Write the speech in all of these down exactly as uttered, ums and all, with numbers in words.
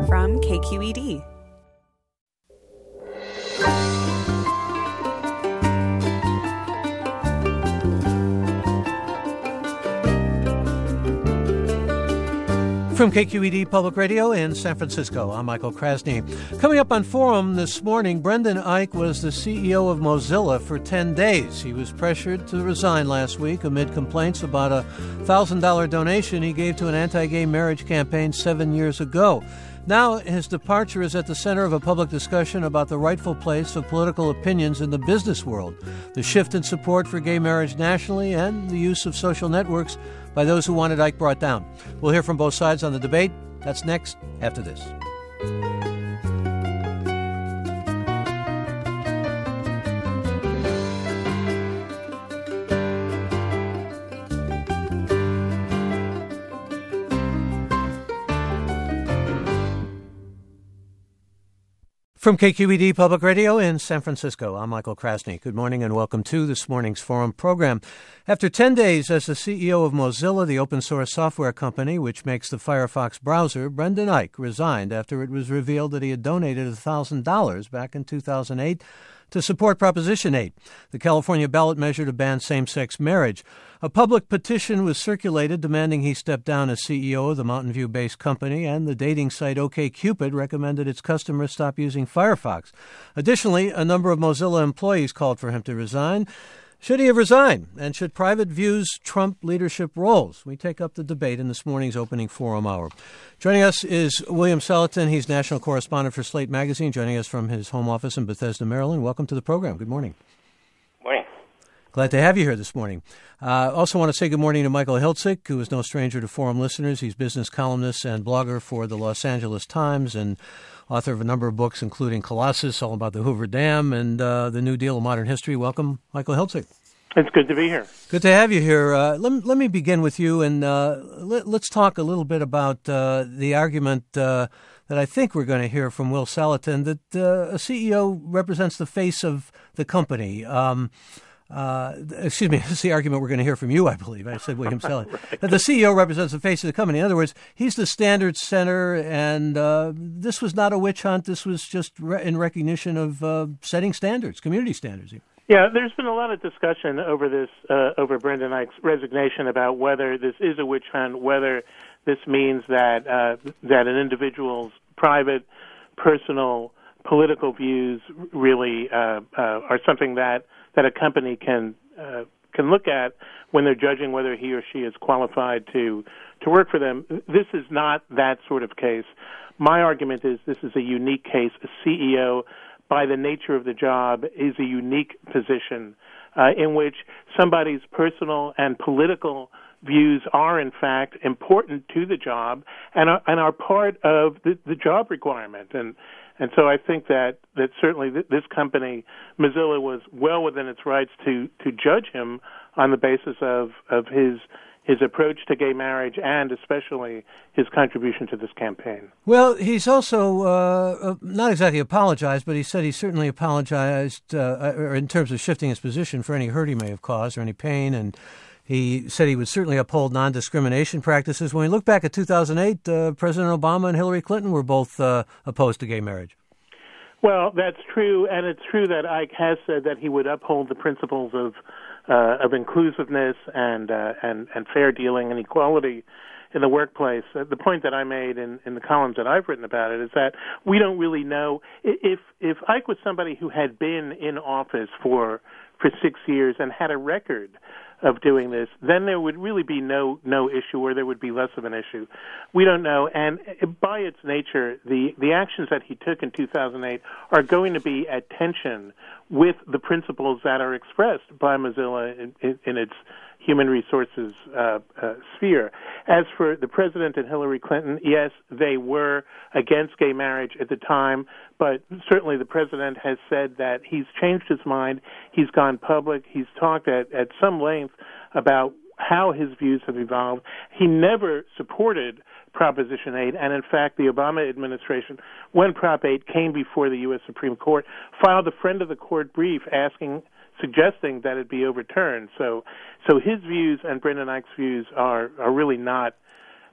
from K Q E D. From K Q E D Public Radio in San Francisco, I'm Michael Krasny. Coming up on Forum this morning, Brendan Eich was the C E O of Mozilla for ten days. He was pressured to resign last week amid complaints about a one thousand dollars donation he gave to an anti-gay marriage campaign seven years ago. Now his departure is at the center of a public discussion about the rightful place of political opinions in the business world, the shift in support for gay marriage nationally, and the use of social networks by those who wanted Eich brought down. We'll hear from both sides on the debate. That's next after this. From K Q E D Public Radio in San Francisco, I'm Michael Krasny. Good morning and welcome to this morning's Forum program. After ten days as the C E O of Mozilla, the open-source software company which makes the Firefox browser, Brendan Eich resigned after it was revealed that he had donated one thousand dollars back in two thousand eight to support Proposition eight, the California ballot measure to ban same-sex marriage. A public petition was circulated demanding he step down as C E O of the Mountain View-based company, and the dating site OkCupid recommended its customers stop using Firefox. Additionally, a number of Mozilla employees called for him to resign. Should he have resigned? And should private views trump leadership roles? We take up the debate in this morning's opening Forum Hour. Joining us is William Saletan. He's national correspondent for Slate Magazine, joining us from his home office in Bethesda, Maryland. Welcome to the program. Good morning. Morning. Glad to have you here this morning. I uh, also want to say good morning to Michael Hiltzik, who is no stranger to Forum listeners. He's business columnist and blogger for the Los Angeles Times and author of a number of books, including Colossus, all about the Hoover Dam, and uh, the New Deal of Modern History. Welcome, Michael Hiltzik. It's good to be here. Good to have you here. Uh, let, let me begin with you, and uh, let, let's talk a little bit about uh, the argument uh, that I think we're going to hear from Will Saletan, that uh, a C E O represents the face of the company. Um, uh, excuse me, it's the argument we're going to hear from you, I believe. I said William Saletan. Right. That the C E O represents the face of the company. In other words, he's the standards setter, and uh, this was not a witch hunt. This was just re- in recognition of uh, setting standards, community standards. Yeah, there's been a lot of discussion over this, uh, over Brendan Eich's resignation about whether this is a witch hunt, whether this means that uh, that an individual's private, personal, political views really uh, uh, are something that, that a company can uh, can look at when they're judging whether he or she is qualified to to work for them. This is not that sort of case. My argument is this is a unique case. A C E O, by the nature of the job, is a unique position uh, in which somebody's personal and political views are, in fact, important to the job and are, and are part of the, the job requirement. And and so I think that, that certainly th- this company, Mozilla, was well within its rights to, to judge him on the basis of, of his his approach to gay marriage and especially his contribution to this campaign. Well, he's also uh, not exactly apologized, but he said he certainly apologized uh, in terms of shifting his position for any hurt he may have caused or any pain, and he said he would certainly uphold non-discrimination practices. When we look back at two thousand eight, uh, President Obama and Hillary Clinton were both uh, opposed to gay marriage. Well, that's true, and it's true that Eich has said that he would uphold the principles of uh, of inclusiveness and, uh, and and fair dealing and equality in the workplace. Uh, the point that I made in, in the columns that I've written about it is that we don't really know if if Eich was somebody who had been in office for for six years and had a record of doing this, then there would really be no no issue, or there would be less of an issue. We don't know, and by its nature, the, the actions that he took in two thousand eight are going to be at tension with the principles that are expressed by Mozilla in, in, in its human resources uh, uh, sphere. As for the president and Hillary Clinton, yes, they were against gay marriage at the time, but certainly the president has said that he's changed his mind. He's gone public. He's talked at, at some length about how his views have evolved. He never supported Proposition eight, and in fact, the Obama administration, when Prop eight came before the U S Supreme Court, filed a friend of the court brief asking, suggesting that it be overturned. So, so his views and Brendan Eich's views are, are really not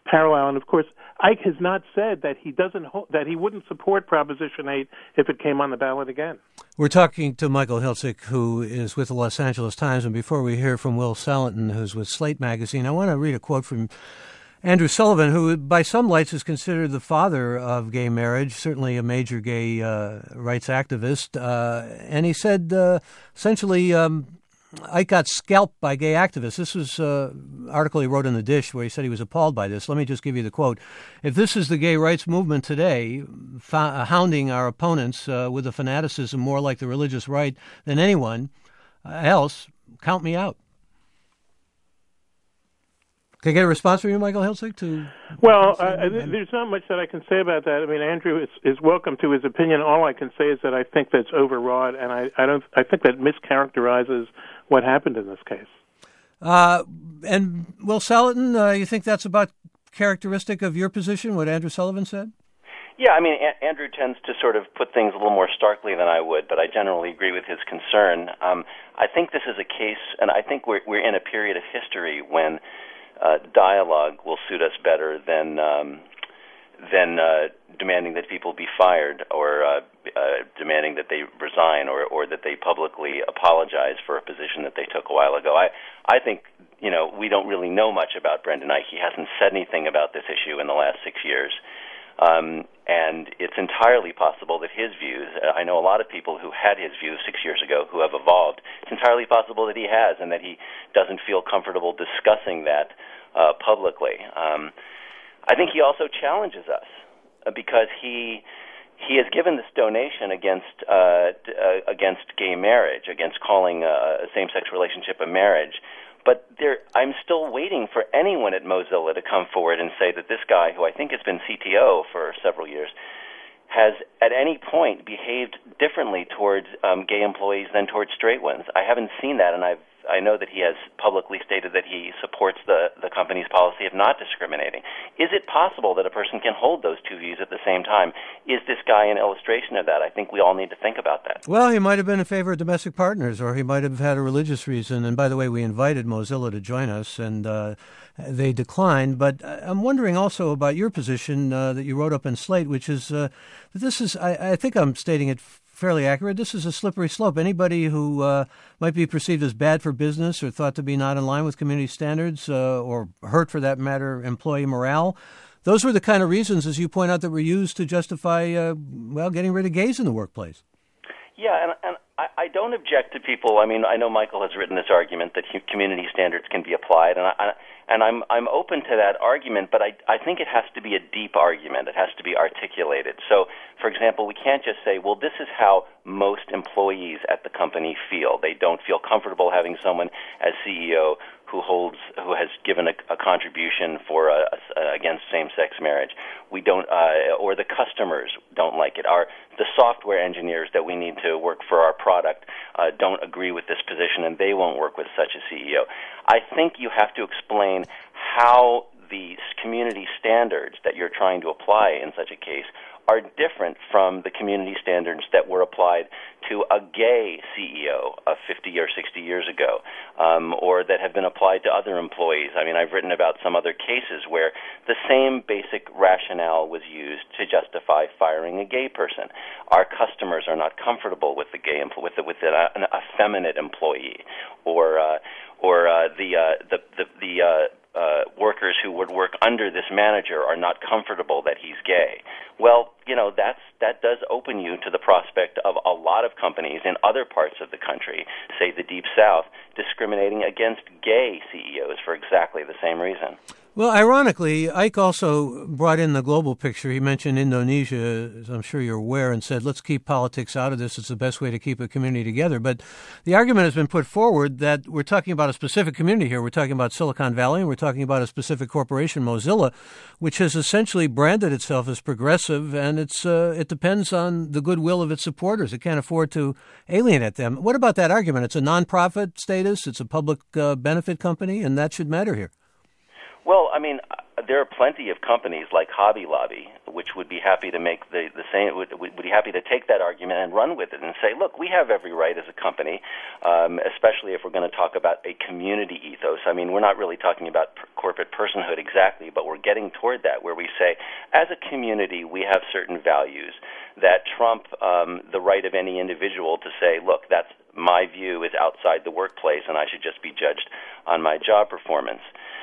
parallel. And of course, Ike has not said that he doesn't ho- that he wouldn't support Proposition eight if it came on the ballot again. We're talking to Michael Hiltzik, who is with the Los Angeles Times, and before we hear from Will Salentin, who's with Slate Magazine, I want to read a quote from Andrew Sullivan, who by some lights is considered the father of gay marriage, certainly a major gay uh, rights activist. Uh, and he said, uh, essentially, um, Ike got scalped by gay activists. This was an uh, article he wrote in The Dish where he said he was appalled by this. Let me just give you the quote. If this is the gay rights movement today, fa- hounding our opponents uh, with a fanaticism more like the religious right than anyone else, count me out. Can I get a response from you, Michael Hiltzik? To well, uh, there's not much that I can say about that. I mean, Andrew is, is welcome to his opinion. All I can say is that I think that's overwrought, and I, I don't. I think that mischaracterizes what happened in this case. Uh, and Will Salentin, uh, you think that's about characteristic of your position, what Andrew Sullivan said? Yeah, I mean, a- Andrew tends to sort of put things a little more starkly than I would, but I generally agree with his concern. Um, I think this is a case, and I think we're we're in a period of history when Uh, dialogue will suit us better than um, than uh, demanding that people be fired or uh, uh, demanding that they resign or, or that they publicly apologize for a position that they took a while ago. I I think you know we don't really know much about Brendan Ike. He hasn't said anything about this issue in the last six years. Um, and it's entirely possible that his views, I know a lot of people who had his views six years ago who have evolved. It's entirely possible that he has and that he doesn't feel comfortable discussing that uh, publicly. Um, I think he also challenges us uh, because he he has given this donation against uh, d- uh, against gay marriage, against calling a same-sex relationship a marriage. But there, I'm still waiting for anyone at Mozilla to come forward and say that this guy, who I think has been C T O for several years, has at any point behaved differently towards um, gay employees than towards straight ones. I haven't seen that, and I've, I know that he has publicly stated that he supports the, the company's policy of not discriminating. Is it possible that a person can hold those two views at the same time? Is this guy an illustration of that? I think we all need to think about that. Well, he might have been in favor of domestic partners, or he might have had a religious reason. And by the way, we invited Mozilla to join us, and uh, they declined. But I'm wondering also about your position uh, that you wrote up in Slate, which is uh, that this is, I, I think I'm stating it fairly accurate, this is a slippery slope. Anybody who uh, might be perceived as bad for business or thought to be not in line with community standards uh, or hurt, for that matter, employee morale, those were the kind of reasons, as you point out, that were used to justify, uh, well, getting rid of gays in the workplace. Yeah, and, and I, I don't object to people. I mean, I know Michael has written this argument that community standards can be applied, and I, and I'm I'm open to that argument, but I I think it has to be a deep argument. It has to be articulated. So, for example, we can't just say, well, this is how most employees at the company feel. They don't feel comfortable having someone as C E O who holds, who has given a, a contribution for a, a, against same-sex marriage. We don't, uh, or the customers don't like it. Our the software engineers that we need to work for our product uh, don't agree with this position, and they won't work with such a C E O. I think you have to explain how the community standards that you're trying to apply in such a case are different from the community standards that were applied to a gay C E O of fifty or sixty years ago, um, or that have been applied to other employees. I mean, I've written about some other cases where the same basic rationale was used to justify firing a gay person. Our customers are not comfortable with the gay empl- with the, with the, uh, an effeminate employee, or uh, or uh, the uh, the the, the uh, Uh, workers who would work under this manager are not comfortable that he's gay. Well, you know, that's that does open you to the prospect of a lot of companies in other parts of the country, say the Deep South, discriminating against gay C E Os for exactly the same reason. Well, ironically, Ike also brought in the global picture. He mentioned Indonesia, as I'm sure you're aware, and said, let's keep politics out of this. It's the best way to keep a community together. But the argument has been put forward that we're talking about a specific community here. We're talking about Silicon Valley, and we're talking about a specific corporation, Mozilla, which has essentially branded itself as progressive, and it's uh, it depends on the goodwill of its supporters. It can't afford to alienate them. What about that argument? It's a nonprofit status. It's a public uh, benefit company, and that should matter here. Well, I mean, there are plenty of companies like Hobby Lobby, which which would be happy to make the, the same, would, would be happy to take that argument and run with it and say, look, we have every right as a company, um, especially if we're going to talk about a community ethos. I mean, we're not really talking about per- corporate personhood exactly, but we're getting toward that, where we say, as a community, we have certain values that trump um, the right of any individual to say, look, that's my view is outside the workplace, and I should just be judged on my job performance.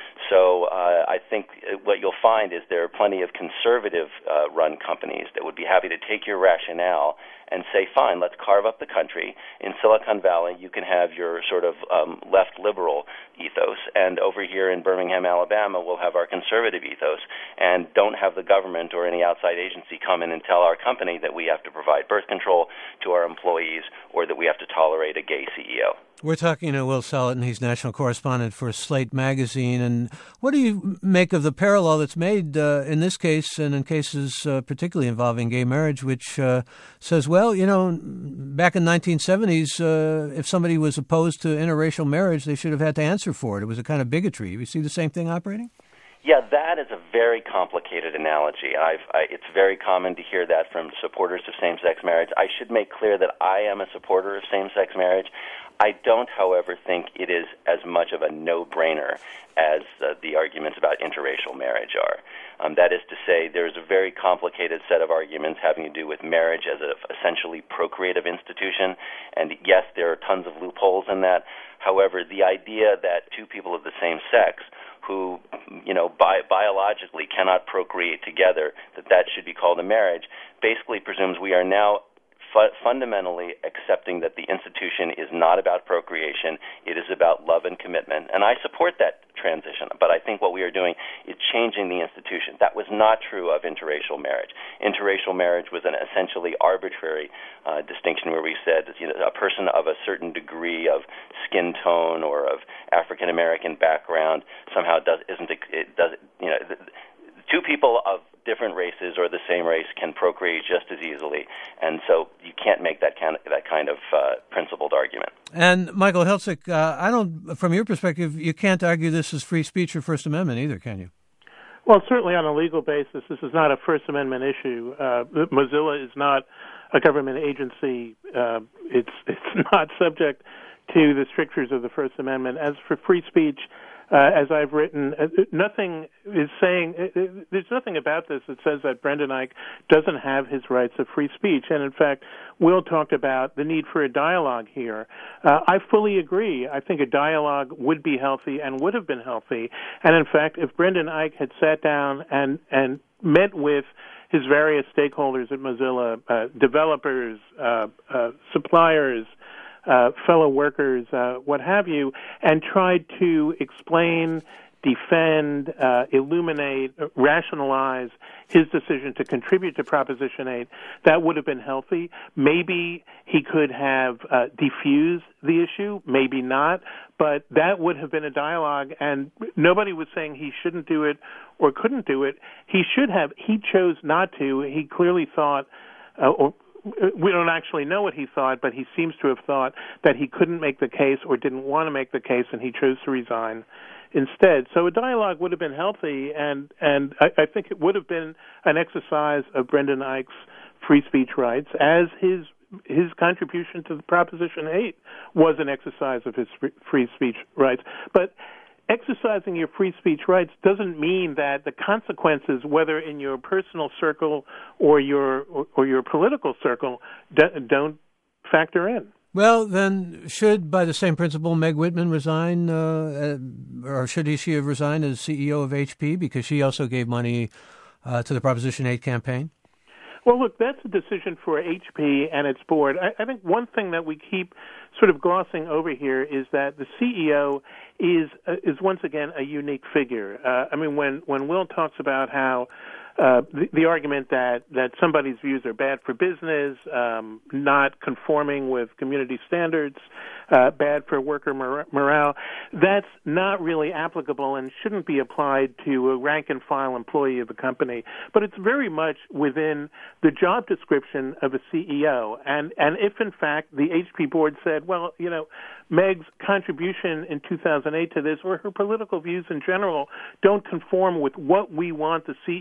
So uh, I think what you'll find is there are plenty of conservative-run uh, companies that would be happy to take your rationale and say, fine, let's carve up the country. In Silicon Valley, you can have your sort of um, left-liberal ethos, and over here in Birmingham, Alabama, we'll have our conservative ethos, and don't have the government or any outside agency come in and tell our company that we have to provide birth control to our employees or that we have to tolerate a gay C E O. We're talking to Will Saletan. He's national correspondent for Slate magazine. And what do you make of the parallel that's made uh, in this case and in cases uh, particularly involving gay marriage, which uh, says, well, you know, back in the nineteen seventies, uh, if somebody was opposed to interracial marriage, they should have had to answer for it. It was a kind of bigotry. You see the same thing operating? Yeah, that is a very complicated analogy. I've, I, it's very common to hear that from supporters of same-sex marriage. I should make clear that I am a supporter of same-sex marriage. I don't, however, think it is as much of a no-brainer as uh, the arguments about interracial marriage are. Um, that is to say, there's a very complicated set of arguments having to do with marriage as an essentially procreative institution, and yes, there are tons of loopholes in that. However, the idea that two people of the same sex who, you know, bi- biologically cannot procreate together, that that should be called a marriage, basically presumes we are now fu- fundamentally accepting that the institution is not about procreation, it is about love and commitment. And I support that transition, but I think what we are doing is changing the institution. That was not true of interracial marriage. Interracial marriage was an essentially arbitrary uh, distinction where we said, you know, a person of a certain degree of skin tone or of African American background somehow does isn't it does you know two people of different races or the same race can procreate just as easily, and so you can't make that kind of, that kind of uh, principled argument. And Michael Hiltzik, uh, I don't, from your perspective, you can't argue this is free speech or First Amendment either, can you? Well, certainly on a legal basis, this is not a First Amendment issue. Uh, Mozilla is not a government agency. Uh, it's it's not subject to the strictures of the First Amendment. As for free speech, uh, as I've written, uh, nothing is saying, uh, there's nothing about this that says that Brendan Eich doesn't have his rights of free speech. And in fact, Will talked about the need for a dialogue here. Uh, I fully agree. I think a dialogue would be healthy and would have been healthy. And in fact, if Brendan Eich had sat down and, and met with his various stakeholders at Mozilla, uh, developers, uh, uh, suppliers, Uh, fellow workers, uh, what have you, and tried to explain, defend, uh, illuminate, rationalize his decision to contribute to Proposition eight, that would have been healthy. Maybe he could have uh, defused the issue, maybe not, but that would have been a dialogue, and nobody was saying he shouldn't do it or couldn't do it. He should have. He chose not to. He clearly thought, uh, or we don't actually know what he thought, but he seems to have thought that he couldn't make the case or didn't want to make the case, and he chose to resign instead. So a dialogue would have been healthy, and, and I, I think it would have been an exercise of Brendan Eich's free speech rights, as his his contribution to the Proposition eight was an exercise of his free speech rights. But exercising your free speech rights doesn't mean that the consequences, whether in your personal circle or your or, or your political circle, don't factor in. Well, then, should, by the same principle, Meg Whitman resign, uh, or should he, she have resigned as C E O of H P because she also gave money uh, to the Proposition eight campaign? Well, look, that's a decision for H P and its board. I, I think one thing that we keep sort of glossing over here is that the C E O is uh, is once again a unique figure. Uh, I mean, when, when Will talks about how uh, the, the argument that, that somebody's views are bad for business, um, not conforming with community standards, uh, bad for worker mor- morale, that's not really applicable and shouldn't be applied to a rank-and-file employee of a company. But it's very much within the job description of a C E O. And, and if, in fact, the H P board said, well, you know, Meg's contribution in two thousand eight to this, or her political views in general, don't conform with what we want the C E O to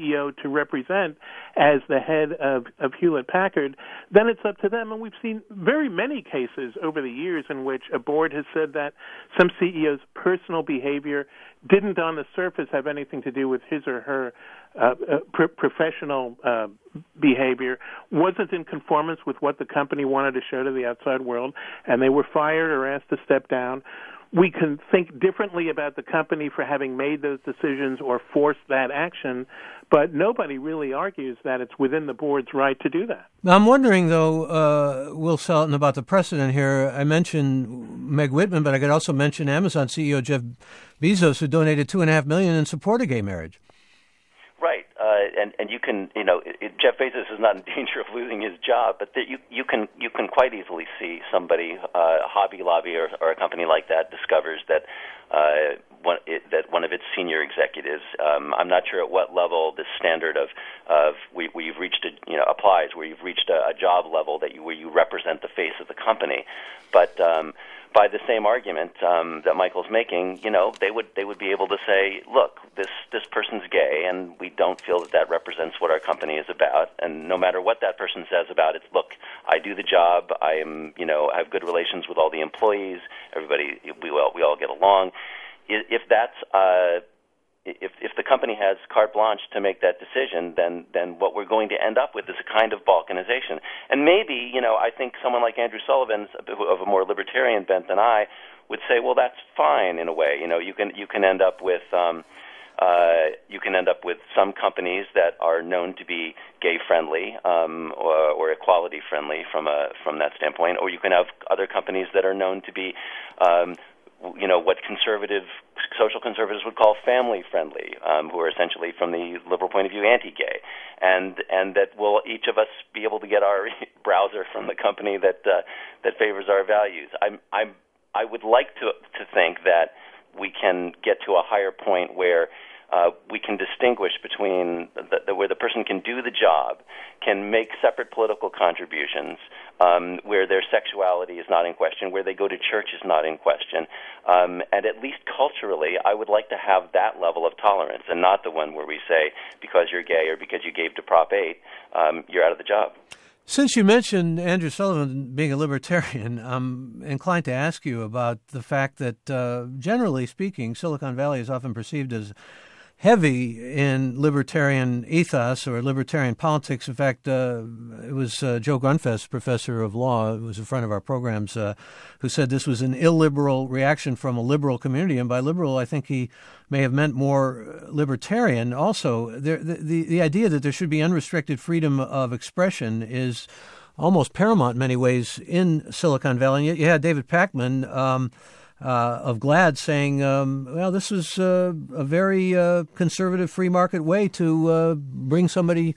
to represent as the head of, of Hewlett-Packard, then it's up to them. And we've seen very many cases over the years in which a board has said that some C E O's personal behavior didn't on the surface have anything to do with his or her uh, uh, pr- professional uh, behavior, wasn't in conformance with what the company wanted to show to the outside world, and they were fired or asked to step down. We can think differently about the company for having made those decisions or forced that action, but nobody really argues that it's within the board's right to do that. Now, I'm wondering, though, uh, Will Selton, about the precedent here. I mentioned Meg Whitman, but I could also mention Amazon C E O Jeff Bezos, who donated two and a half million dollars in support of gay marriage. Right, uh, and and you can, you know, it, Jeff Bezos is not in danger of losing his job, but that you you can you can quite easily see somebody, uh, Hobby Lobby or, or a company like that, discovers that uh, one it, that one of its senior executives. Um, I'm not sure at what level this standard of of we, where you've reached a, you know applies, where you've reached a, a job level that you where you represent the face of the company, but. Um, By the same argument um, that Michael's making, you know, they would they would be able to say, look, this this person's gay, and we don't feel that that represents what our company is about. And no matter what that person says about it, look, I do the job. I am, you know, I have good relations with all the employees. Everybody, we all we all get along. If that's uh, If, if the company has carte blanche to make that decision, then then what we're going to end up with is a kind of balkanization. And maybe, you know, I think someone like Andrew Sullivan, of a more libertarian bent than I, would say, well, that's fine in a way. You know, you can you can end up with um, uh, you can end up with some companies that are known to be gay friendly um, or, or equality friendly from a from that standpoint, or you can have other companies that are known to be um, you know, what conservative, social conservatives would call family-friendly, um, who are essentially, from the liberal point of view, anti-gay. And and that will each of us be able to get our browser from the company that uh, that favors our values. I'm, I'm, I would like to to think that we can get to a higher point where Uh, we can distinguish between the, the, where the person can do the job, can make separate political contributions, um, where their sexuality is not in question, where they go to church is not in question, um, and at least culturally, I would like to have that level of tolerance, and not the one where we say because you're gay or because you gave to Prop eight, um, you're out of the job. Since you mentioned Andrew Sullivan being a libertarian, I'm inclined to ask you about the fact that, uh, generally speaking, Silicon Valley is often perceived as heavy in libertarian ethos or libertarian politics. In fact, uh, it was uh, Joe Grunfest, professor of law, who was a friend of our programs, uh, who said this was an illiberal reaction from a liberal community. And by liberal, I think he may have meant more libertarian. Also, there, the, the, the idea that there should be unrestricted freedom of expression is almost paramount in many ways in Silicon Valley. And yet you had David Pakman, um, Uh, of GLAAD saying, um, well, this was uh, a very uh, conservative free market way to uh, bring somebody's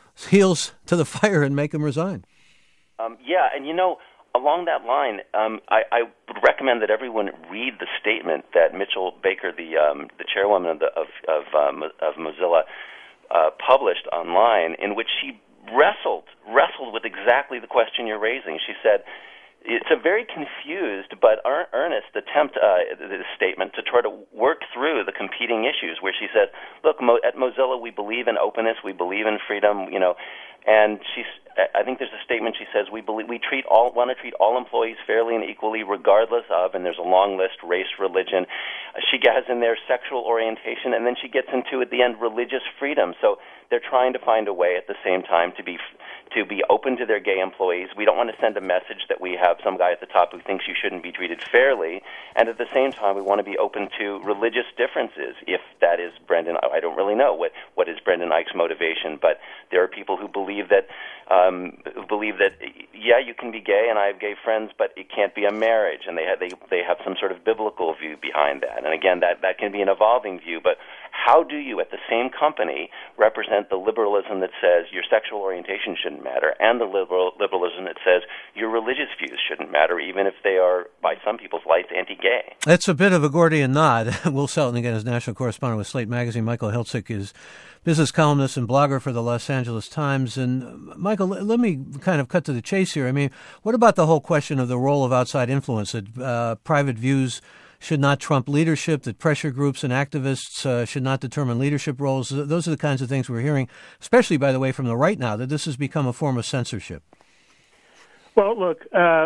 heels to the fire and make them resign. Um, yeah, and you know, along that line, um, I, I would recommend that everyone read the statement that Mitchell Baker, the um, the chairwoman of the, of, of, um, of Mozilla, uh, published online, in which she wrestled wrestled with exactly the question you're raising. She said, it's a very confused but earnest attempt, uh, this statement, to try to work through the competing issues, where she says, look, Mo- at Mozilla we believe in openness, we believe in freedom, you know, and she's, I think there's a statement she says, we believe we treat all want to treat all employees fairly and equally regardless of, and there's a long list, race, religion. She has in there sexual orientation, and then she gets into, at the end, religious freedom. So they're trying to find a way at the same time to be to be open to their gay employees. We don't want to send a message that we have some guy at the top who thinks you shouldn't be treated fairly, and at the same time we want to be open to religious differences, if that is Brendan. I don't really know what, what is Brendan Eich's motivation, but there are people who believe that um, who believe that, yeah, you can be gay, and I have gay friends, but it can't be a marriage, and they have, they, they have some sort of biblical view behind that. And again, that, that can be an evolving view, but how do you, at the same company, represent the liberalism that says your sexual orientation shouldn't matter, and the liberal liberalism that says your religious views shouldn't matter, even if they are, by some people's lights, anti-gay? That's a bit of a Gordian knot. Will Selton, again, is national correspondent with Slate Magazine. Michael Hiltzik is business columnist and blogger for the Los Angeles Times. And, Michael, let me kind of cut to the chase here. I mean, what about the whole question of the role of outside influence, that uh, private views should not trump leadership, that pressure groups and activists uh, should not determine leadership roles. Those are the kinds of things we're hearing, especially, by the way, from the right now, that this has become a form of censorship. Well, look, uh,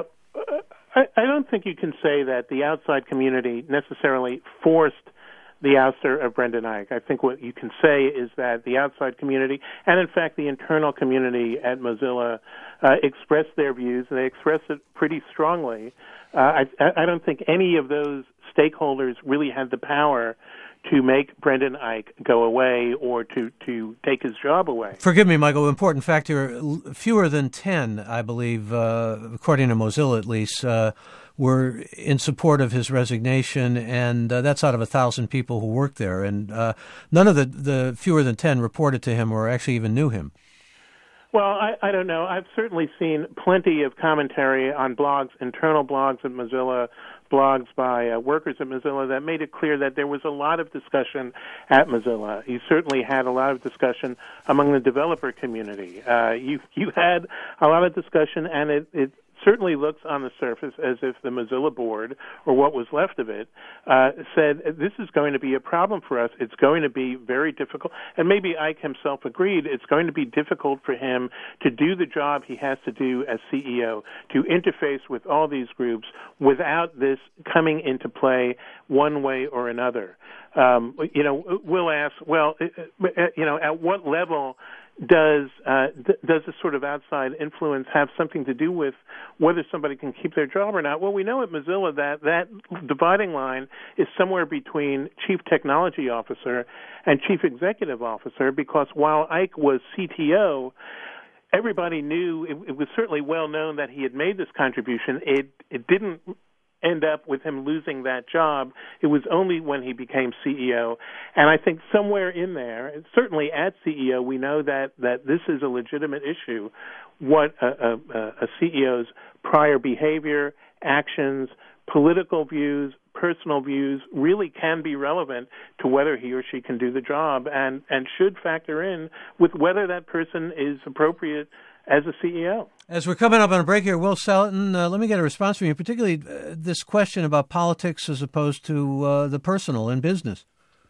I, I don't think you can say that the outside community necessarily forced the ouster of Brendan Eich. I think what you can say is that the outside community, and in fact the internal community at Mozilla, uh, expressed their views, and they expressed it pretty strongly. Uh, I, I don't think any of those stakeholders really had the power to make Brendan Eich go away or to, to take his job away. Forgive me, Michael, important fact here, fewer than ten, I believe, uh, according to Mozilla at least, uh, were in support of his resignation, and uh, that's out of a thousand people who worked there. And uh, none of the, the fewer than ten reported to him or actually even knew him. Well, I, I don't know. I've certainly seen plenty of commentary on blogs, internal blogs at Mozilla, blogs by uh, workers at Mozilla that made it clear that there was a lot of discussion at Mozilla. You certainly had a lot of discussion among the developer community. Uh, you you had a lot of discussion, and it, it certainly looks on the surface as if the Mozilla board, or what was left of it, uh, said, this is going to be a problem for us. It's going to be very difficult. And maybe Eich himself agreed it's going to be difficult for him to do the job he has to do as C E O, to interface with all these groups without this coming into play one way or another. Um, you know, we'll ask, well, you know, at what level does uh, th- does this sort of outside influence have something to do with whether somebody can keep their job or not? Well, we know at Mozilla that that dividing line is somewhere between chief technology officer and chief executive officer, because while Eich was C T O, everybody knew, it, it was certainly well known that he had made this contribution. It it didn't end up with him losing that job. It was only when he became C E O. And I think somewhere in there, certainly at C E O, we know that, that this is a legitimate issue. What a, a, a C E O's prior behavior, actions, political views, personal views really can be relevant to whether he or she can do the job, and, and should factor in with whether that person is appropriate as a C E O. As we're coming up on a break here, Will Saletan, uh, let me get a response from you, particularly uh, this question about politics as opposed to uh, the personal in business.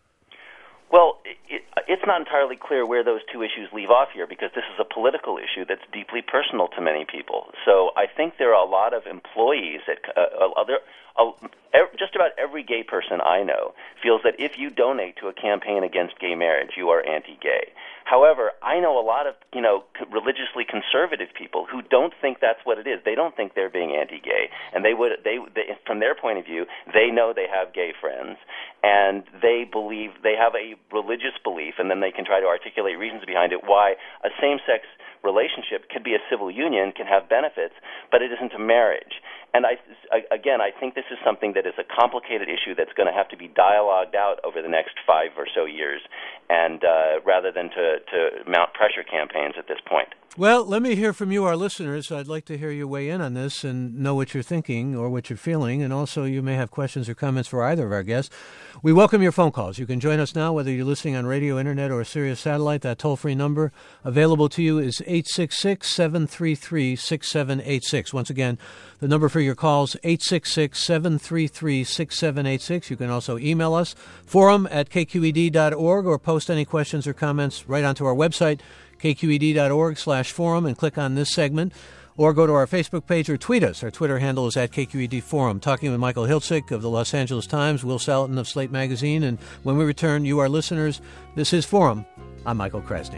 Well, it, it's not entirely clear where those two issues leave off here, because this is a political issue that's deeply personal to many people. So I think there are a lot of employees that uh, other. Uh, just about every gay person I know feels that if you donate to a campaign against gay marriage, you are anti-gay. However, I know a lot of, you know, religiously conservative people who don't think that's what it is. They don't think they're being anti-gay, and they would, they, they, from their point of view, they know they have gay friends, and they believe they have a religious belief, and then they can try to articulate reasons behind it why a same-sex relationship could be a civil union, can have benefits, but it isn't a marriage. And I, again, I think this is something that is a complicated issue that's going to have to be dialogued out over the next five or so years, and uh, rather than to, to mount pressure campaigns at this point. Well, let me hear from you, our listeners. I'd like to hear you weigh in on this and know what you're thinking or what you're feeling, and also you may have questions or comments for either of our guests. We welcome your phone calls. You can join us now, whether you're listening on radio, internet, or Sirius Satellite. That toll-free number available to you is eight six six, seven three three, six seven eight six. Once again, the number for your calls, eight six six, seven three three, six seven eight six. You can also email us, forum at k q e d dot org, or post any questions or comments right onto our website, k q e d dot org slash forum, and click on this segment, or go to our Facebook page or tweet us. Our Twitter handle is at K Q E D Forum. Talking with Michael Hiltzik of the Los Angeles Times, Will Saletan of Slate Magazine, and when we return, you, our listeners, this is Forum. I'm Michael Krasny.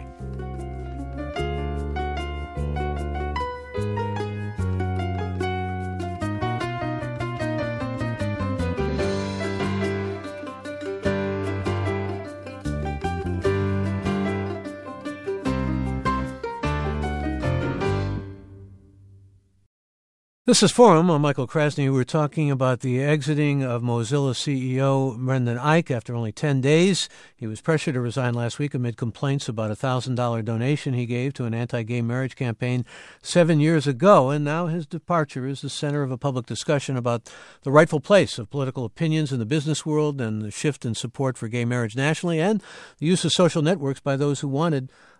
This is Forum. I'm Michael Krasny. We're talking about the exiting of Mozilla C E O Brendan Eich after only ten days. He was pressured to resign last week amid complaints about a one thousand dollars donation he gave to an anti-gay marriage campaign seven years ago, and now his departure is the center of a public discussion about the rightful place of political opinions in the business world and the shift in support for gay marriage nationally, and the use of social networks by those who wanted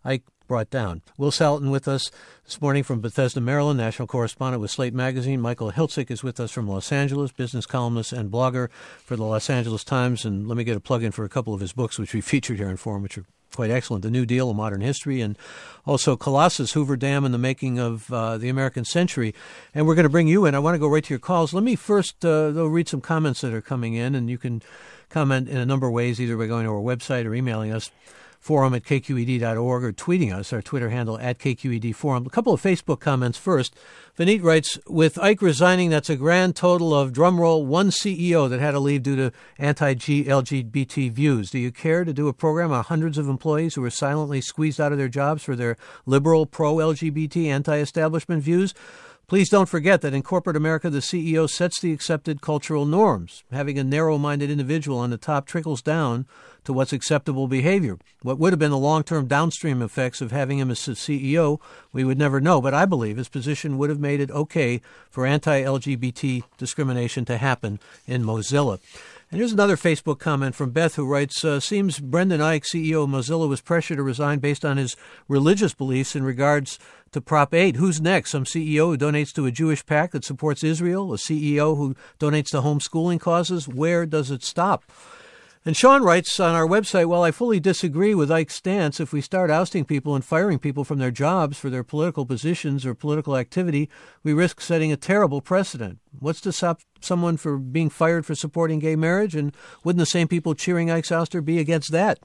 Ike brought down. Will Salatin with us this morning from Bethesda, Maryland, national correspondent with Slate Magazine. Michael Hiltzik is with us from Los Angeles, business columnist and blogger for the Los Angeles Times. And let me get a plug in for a couple of his books, which we featured here in Forum, which are quite excellent. The New Deal, A Modern History, and also Colossus, Hoover Dam and the Making of uh, the American Century. And we're going to bring you in. I want to go right to your calls. Let me first, uh, though, read some comments that are coming in, and you can comment in a number of ways, either by going to our website or emailing us, forum at k q e d dot org, or tweeting us, our Twitter handle at K Q E D Forum. A couple of Facebook comments first. Vineet writes, with Ike resigning, that's a grand total of, drumroll, one C E O that had to leave due to anti-L G B T views. Do you care to do a program on hundreds of employees who were silently squeezed out of their jobs for their liberal, pro-L G B T, anti-establishment views? Please don't forget that in corporate America, the C E O sets the accepted cultural norms. Having a narrow-minded individual on the top trickles down to what's acceptable behavior. What would have been the long-term downstream effects of having him as the C E O, we would never know. But I believe his position would have made it okay for anti-L G B T discrimination to happen in Mozilla. And here's another Facebook comment from Beth, who writes, uh, seems Brendan Eich, C E O of Mozilla, was pressured to resign based on his religious beliefs in regards to Prop eight. Who's next? Some C E O who donates to a Jewish PAC that supports Israel? A C E O who donates to homeschooling causes? Where does it stop? And Sean writes on our website, while I fully disagree with Ike's stance, if we start ousting people and firing people from their jobs for their political positions or political activity, we risk setting a terrible precedent. What's to stop someone for being fired for supporting gay marriage? And wouldn't the same people cheering Ike's ouster be against that?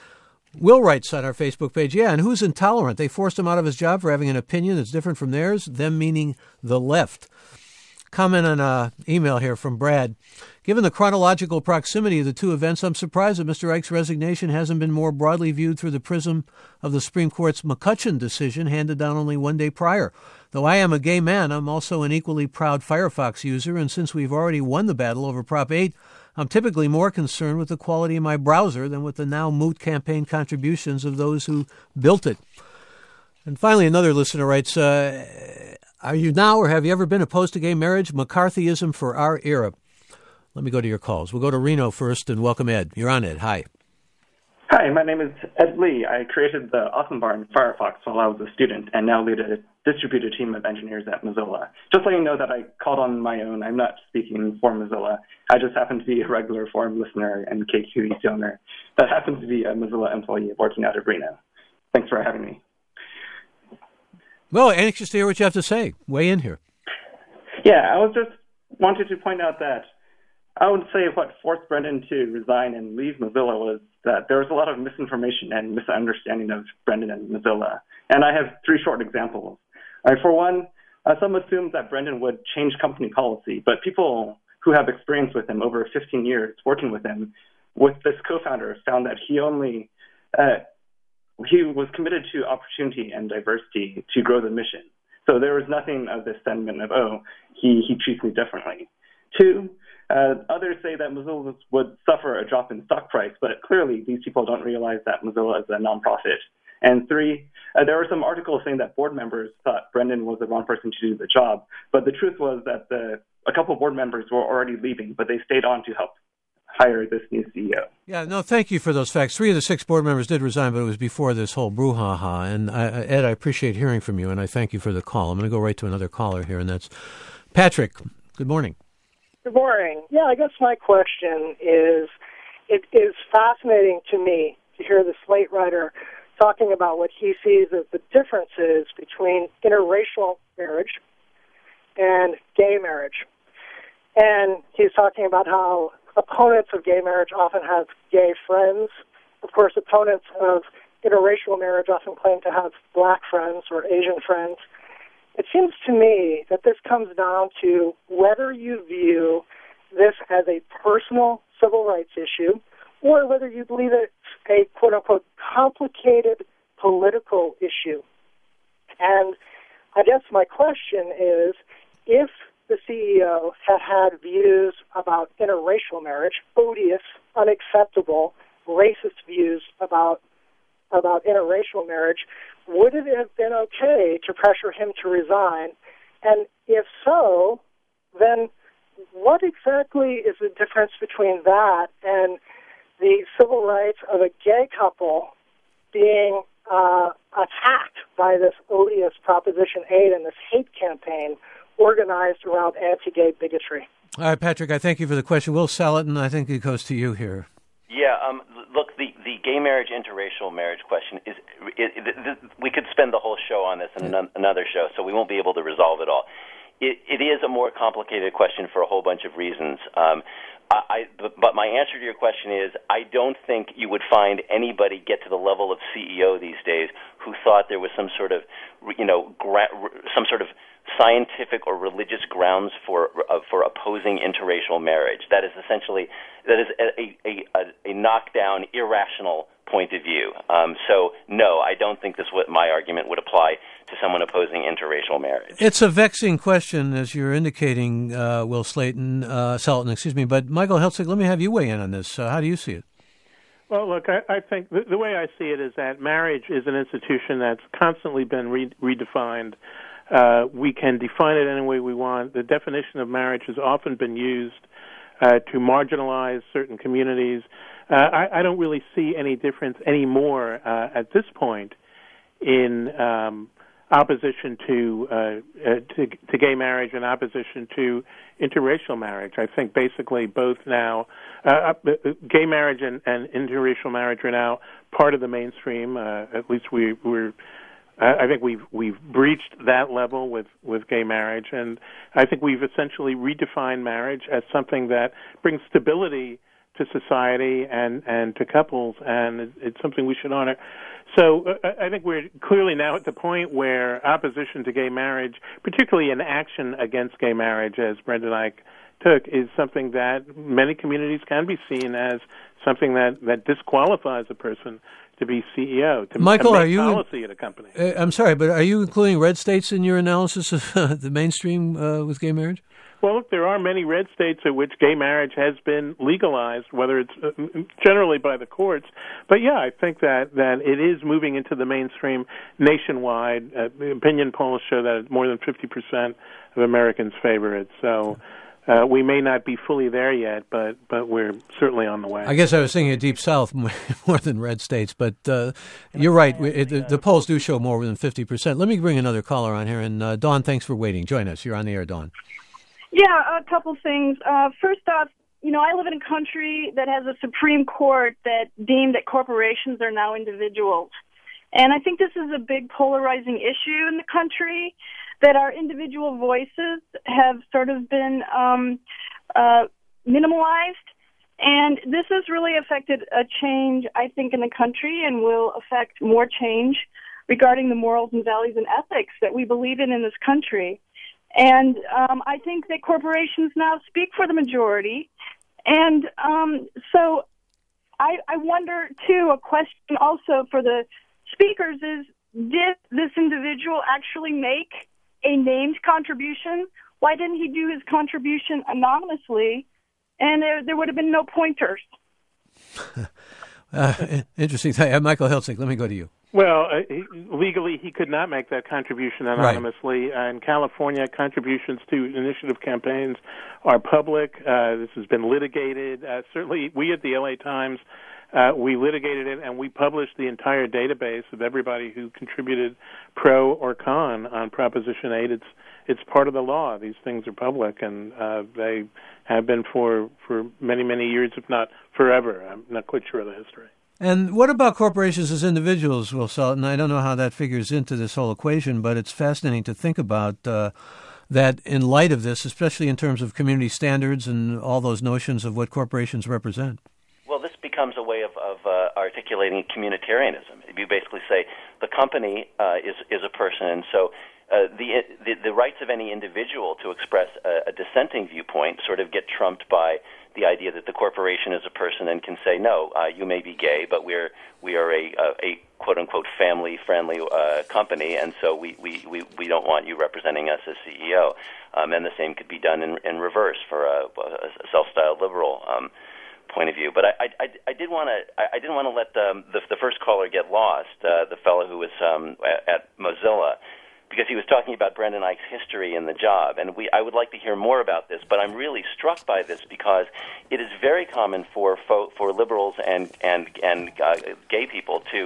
Will writes on our Facebook page, yeah, and who's intolerant? They forced him out of his job for having an opinion that's different from theirs, them meaning the left. Comment on an email here from Brad. Given the chronological proximity of the two events, I'm surprised that Mister Ike's resignation hasn't been more broadly viewed through the prism of the Supreme Court's McCutcheon decision handed down only one day prior. Though I am a gay man, I'm also an equally proud Firefox user, and since we've already won the battle over Prop eight, I'm typically more concerned with the quality of my browser than with the now moot campaign contributions of those who built it. And finally, another listener writes, uh, are you now or have you ever been opposed to gay marriage? McCarthyism for our era. Let me go to your calls. We'll go to Reno first and welcome Ed. You're on, Ed. Hi. Hi, my name is Ed Lee. I created the Awesome Bar in Firefox while I was a student and now lead a distributed team of engineers at Mozilla. Just so you know that I called on my own. I'm not speaking for Mozilla. I just happen to be a regular forum listener and K Q E D owner that happens to be a Mozilla employee working out of Reno. Thanks for having me. Well, anxious to hear what you have to say. Weigh in here. Yeah, I was just wanted to point out that I would say what forced Brendan to resign and leave Mozilla was that there was a lot of misinformation and misunderstanding of Brendan and Mozilla. And I have three short examples. Uh, for one, uh, some assumed that Brendan would change company policy, but people who have experience with him over fifteen years working with him, with this co-founder, found that he only uh, he was committed to opportunity and diversity to grow the mission. So there was nothing of this sentiment of, oh, he, he treats me differently. Two, Uh, others say that Mozilla would suffer a drop in stock price, but clearly these people don't realize that Mozilla is a nonprofit. And three, uh, there were some articles saying that board members thought Brendan was the wrong person to do the job, but the truth was that the, a couple of board members were already leaving, but they stayed on to help hire this new C E O. Yeah, no, thank you for those facts. Three of the six board members did resign, but it was before this whole brouhaha. And I, Ed, I appreciate hearing from you, and I thank you for the call. I'm going to go right to another caller here, and that's Patrick. Good morning. Good morning. Yeah, I guess my question is, it is fascinating to me to hear the Slate writer talking about what he sees as the differences between interracial marriage and gay marriage. And he's talking about how opponents of gay marriage often have gay friends. Of course, opponents of interracial marriage often claim to have black friends or Asian friends. It seems to me that this comes down to whether you view this as a personal civil rights issue or whether you believe it's a quote-unquote complicated political issue. And I guess my question is, if the C E O had had views about interracial marriage, odious, unacceptable, racist views about about interracial marriage, would it have been okay to pressure him to resign? And if so, then what exactly is the difference between that and the civil rights of a gay couple being uh, attacked by this odious Proposition eight and this hate campaign organized around anti-gay bigotry. All right, Patrick, I thank you for the question. Will Salatin, I think it goes to you here. Yeah, um, look, the, the gay marriage, interracial marriage question is, it, it, it, we could spend the whole show on this and another show, so we won't be able to resolve it all. It, it is a more complicated question for a whole bunch of reasons. Um, I, but my answer to your question is, I don't think you would find anybody get to the level of C E O these days who thought there was some sort of, you know, gra- some sort of scientific or religious grounds for uh, for opposing interracial marriage. That is essentially that is a a, a, a knockdown, irrational point of view. Um, so, no, I don't think this would, my argument would apply to someone opposing interracial marriage. It's a vexing question, as you're indicating, uh, Will Slayton, uh, Salatin, excuse me. But Michael Hiltzik, let me have you weigh in on this. Uh, how do you see it? Well, look, I, I think the, the way I see it is that marriage is an institution that's constantly been re- redefined. Uh, we can define it any way we want. The definition of marriage has often been used uh, to marginalize certain communities. Uh, I, I don't really see any difference anymore uh, at this point in um, opposition to, uh, uh, to to gay marriage and opposition to interracial marriage. I think basically both now, uh, gay marriage and, and interracial marriage are now part of the mainstream. Uh, at least we, we're. I think we've we've breached that level with, with gay marriage, and I think we've essentially redefined marriage as something that brings stability to society and, and to couples, and it's something we should honor. So uh, I think we're clearly now at the point where opposition to gay marriage, particularly in action against gay marriage, as Brendan Eich took, is something that many communities can be seen as something that, that disqualifies a person to be C E O, to, Michael, to make are you, policy at a company. Uh, I'm sorry, but are you including red states in your analysis of uh, the mainstream uh, with gay marriage? Well, look, there are many red states in which gay marriage has been legalized, whether it's uh, generally by the courts. But, yeah, I think that, that it is moving into the mainstream nationwide. Uh, opinion polls show that more than fifty percent of Americans favor it. So uh, we may not be fully there yet, but, but we're certainly on the way. I guess I was thinking of Deep South more than red states, but uh, you're right. It, the, the polls do show more than fifty percent. Let me bring another caller on here. And, uh, Dawn, thanks for waiting. Join us. You're on the air, Dawn. Yeah, a couple things. Uh, first off, you know, I live in a country that has a Supreme Court that deemed that corporations are now individuals. And I think this is a big polarizing issue in the country, that our individual voices have sort of been um, uh, minimalized. And this has really affected a change, I think, in the country, and will affect more change regarding the morals and values and ethics that we believe in in this country. And um, I think that corporations now speak for the majority. And um, so I, I wonder, too, a question also for the speakers is, did this individual actually make a named contribution? Why didn't he do his contribution anonymously? And there, there would have been no pointers. uh, interesting. Uh, Michael Hiltzik, let me go to you. Well, uh, he, legally, he could not make that contribution anonymously. Right. Uh, in California, contributions to initiative campaigns are public. Uh, this has been litigated. Uh, certainly, we at the L A Times, uh, we litigated it, and we published the entire database of everybody who contributed pro or con on Proposition eight. It's it's part of the law. These things are public, and uh, they have been for, for many, many years, if not forever. I'm not quite sure of the history. And what about corporations as individuals, Will Salatin? I don't know how that figures into this whole equation, but it's fascinating to think about uh, that in light of this, especially in terms of community standards and all those notions of what corporations represent. Well, this becomes a way of, of uh, articulating communitarianism. You basically say the company uh, is, is a person, and so uh, the, the the rights of any individual to express a, a dissenting viewpoint sort of get trumped by the idea that the corporation is a person and can say, no, uh, you may be gay, but we're we are a, a, a quote unquote family friendly uh, company, and so we, we, we, we don't want you representing us as C E O. Um, and the same could be done in, in reverse for a, a self-styled liberal um, point of view. But I, I, I did want to I didn't want to let the, the the first caller get lost, uh, the fellow who was um, at, at Mozilla, because he was talking about Brendan Eich's history in the job, and we I would like to hear more about this. But I'm really struck by this because it is very common for fo- for liberals and and and uh, gay people to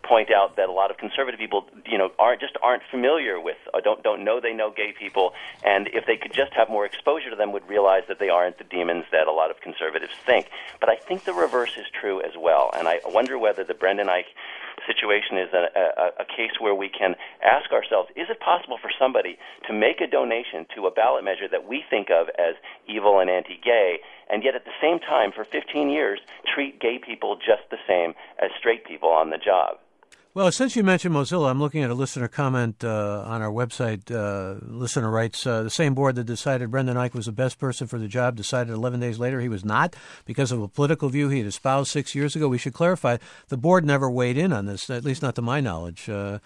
point out that a lot of conservative people, you know, aren't just aren't familiar with, or don't don't know they know gay people, and if they could just have more exposure to them, would realize that they aren't the demons that a lot of conservatives think. But I think the reverse is true as well, and I wonder whether the Brendan Eich situation is a, a, a case where we can ask ourselves, is it possible for somebody to make a donation to a ballot measure that we think of as evil and anti-gay, and yet at the same time, for fifteen years, treat gay people just the same as straight people on the job? Well, since you mentioned Mozilla, I'm looking at a listener comment uh, on our website. Uh, listener writes, uh, the same board that decided Brendan Eich was the best person for the job decided eleven days later he was not because of a political view he had espoused six years ago. We should clarify, the board never weighed in on this, at least not to my knowledge. Uh,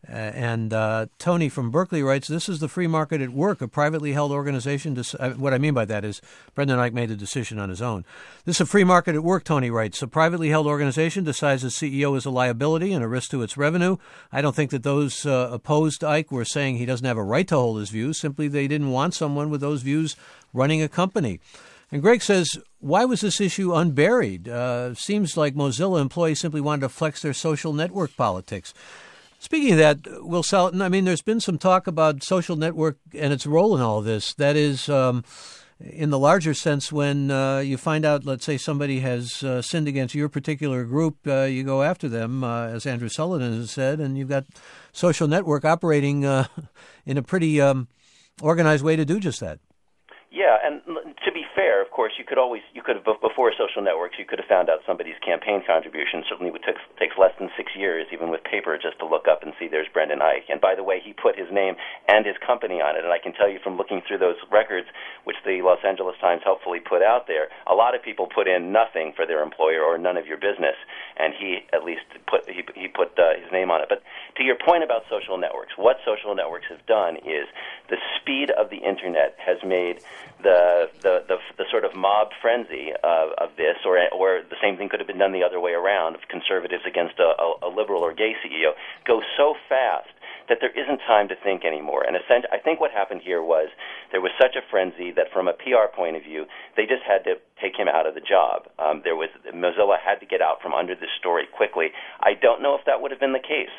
And uh, Tony from Berkeley writes, this is the free market at work, a privately held organization. Dec- uh, what I mean by that is Brendan Eich made the decision on his own. This is a free market at work, Tony writes. A privately held organization decides the C E O is a liability and a risk to its revenue. I don't think that those uh, opposed Eich were saying he doesn't have a right to hold his views. Simply they didn't want someone with those views running a company. And Greg says, why was this issue unburied? Uh, seems like Mozilla employees simply wanted to flex their social network politics. Speaking of that, Will Salatin, I mean, there's been some talk about social network and its role in all of this. That is, um, in the larger sense, when uh, you find out, let's say, somebody has uh, sinned against your particular group, uh, you go after them, uh, as Andrew Sullivan has said, and you've got social network operating uh, in a pretty um, organized way to do just that. Yeah, and to be fair, of course, you could always, you could have, before social networks, you could have found out somebody's campaign contribution. Certainly it takes, takes less than six years, even with paper, just to look up and see there's Brendan Eich. And by the way, he put his name and his company on it. And I can tell you from looking through those records, which the Los Angeles Times helpfully put out there, a lot of people put in nothing for their employer or none of your business. And he at least put, he, he put uh, his name on it. But to your point about social networks, what social networks have done is the speed of the Internet has made the the, the, the sort of mob frenzy of, of this, or or the same thing could have been done the other way around, of conservatives against a, a, a liberal or gay C E O, go so fast that there isn't time to think anymore. And I think what happened here was there was such a frenzy that from a P R point of view, they just had to take him out of the job. Um, there was Mozilla had to get out from under this story quickly. I don't know if that would have been the case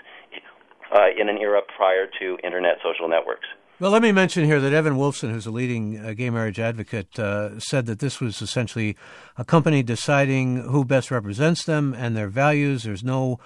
uh, in an era prior to Internet social networks. Well, let me mention here that Evan Wolfson, who's a leading uh, gay marriage advocate, uh, said that this was essentially a company deciding who best represents them and their values. There's no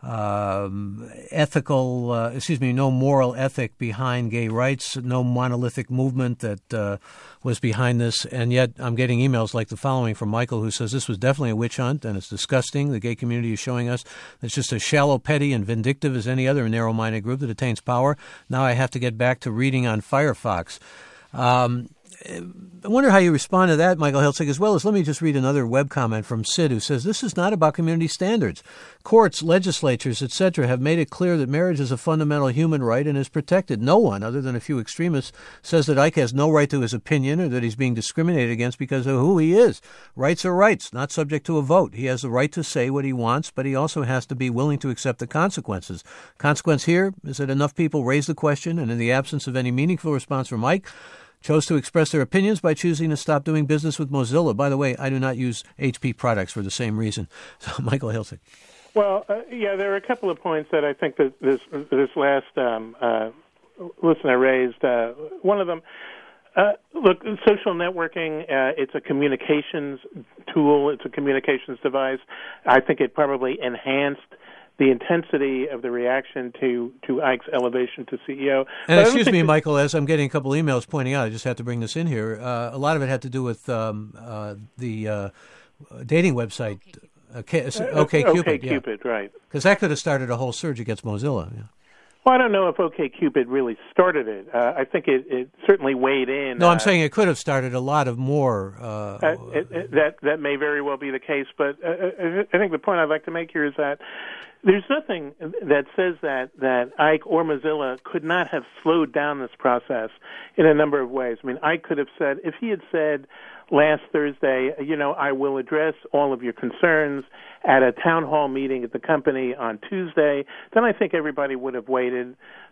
um, ethical, uh, excuse me, no moral ethic behind gay rights, no monolithic movement that uh, was behind this. And yet I'm getting emails like the following from Michael, who says this was definitely a witch hunt and it's disgusting. The gay community is showing us it's just as shallow, petty, and vindictive as any other narrow-minded group that attains power. Now I have to get back to reading on Firefox. Um, I wonder how you respond to that, Michael Hiltzik, as well as let me just read another web comment from Sid, who says, this is not about community standards. Courts, legislatures, et cetera have made it clear that marriage is a fundamental human right and is protected. No one, other than a few extremists, says that Eich has no right to his opinion or that he's being discriminated against because of who he is. Rights are rights, not subject to a vote. He has the right to say what he wants, but he also has to be willing to accept the consequences. Consequence here is that enough people raise the question, and in the absence of any meaningful response from Eich, chose to express their opinions by choosing to stop doing business with Mozilla. By the way, I do not use H P products for the same reason. So, Michael Hiltzik. Well, uh, yeah, there are a couple of points that I think that this this last um, uh, listener raised. Uh, one of them, uh, look, social networking, uh, it's a communications tool. It's a communications device. I think it probably enhanced the intensity of the reaction to, to Eich's elevation to C E O. And excuse me, Michael, as I'm getting a couple emails pointing out, I just have to bring this in here. Uh, a lot of it had to do with um, uh, the uh, dating website, uh, OkCupid. OkCupid, yeah. Right. Because that could have started a whole surge against Mozilla. Yeah. Well, I don't know if OkCupid really started it. Uh, I think it, it certainly weighed in. No, I'm uh, saying it could have started a lot of more. Uh, uh, it, it, that that may very well be the case, but uh, I think the point I'd like to make here is that there's nothing that says that, that Eich or Mozilla could not have slowed down this process in a number of ways. I mean, Eich could have said, if he had said last Thursday, you know, I will address all of your concerns at a town hall meeting at the company on Tuesday, then I think everybody would have waited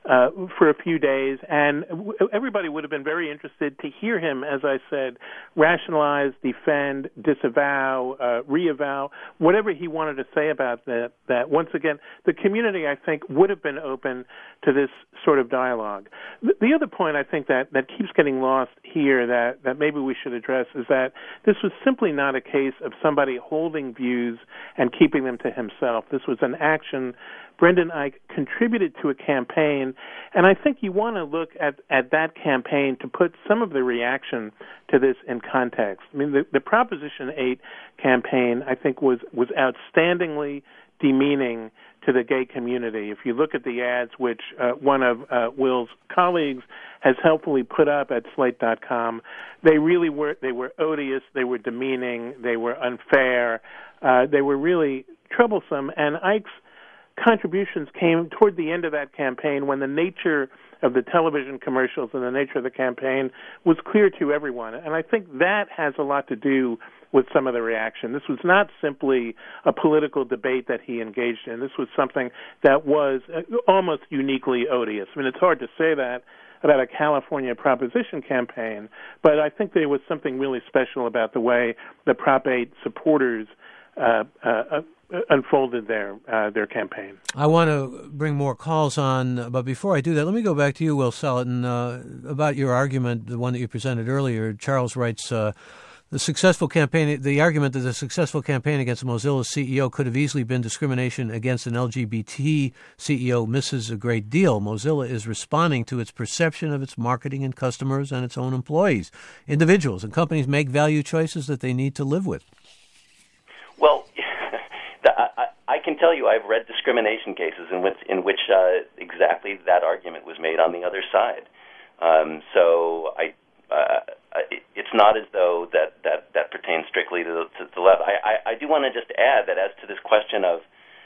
uh, for a few days, and everybody would have been very interested to hear him, as I said, rationalize, defend, disavow, uh, reavow, whatever he wanted to say about that. That once again, the community, I think, would have been open to this sort of dialogue. The other point I think that, that keeps getting lost here that, that maybe we should address is that this was simply not a case of somebody holding views and keeping them to himself. This was an action. Brendan Eich contributed to a campaign, and I think you want to look at, at that campaign to put some of the reaction to this in context. I mean, the, the Proposition eight campaign, I think, was, was outstandingly demeaning to the gay community. If you look at the ads, which uh, one of uh, Will's colleagues has helpfully put up at slate dot com, they really were, they were odious, they were demeaning, they were unfair, uh, they were really troublesome, and Eich's contributions came toward the end of that campaign when the nature of the television commercials and the nature of the campaign was clear to everyone. And I think that has a lot to do with some of the reaction. This was not simply a political debate that he engaged in. This was something that was almost uniquely odious. I mean, it's hard to say that about a California Proposition campaign, but I think there was something really special about the way the Prop eight supporters uh, uh, unfolded their uh, their campaign. I want to bring more calls on, but before I do that, let me go back to you, Will Saletan, uh, about your argument, the one that you presented earlier. Charles writes, uh, the successful campaign, the argument that the successful campaign against Mozilla's C E O could have easily been discrimination against an L G B T C E O misses a great deal. Mozilla is responding to its perception of its marketing and customers and its own employees. Individuals and companies make value choices that they need to live with. Well, I, I can tell you I've read discrimination cases in which, in which uh, exactly that argument was made on the other side. Um, so I, uh, it's not as though that, that, that pertains strictly to the, to the left. I, I, I do want to just add that as to this question of